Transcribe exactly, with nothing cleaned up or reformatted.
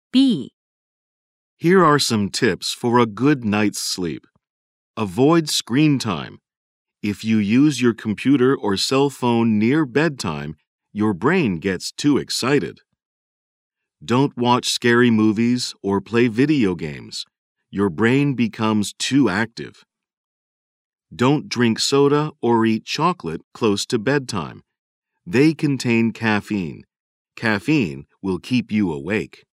B. Here are some tips for a good night's sleep. Avoid screen time. If you use your computer or cell phone near bedtime, your brain gets too excited. Don't watch scary movies or play video games. Your brain becomes too active. Don't drink soda or eat chocolate close to bedtime. They contain caffeine. Caffeine will keep you awake.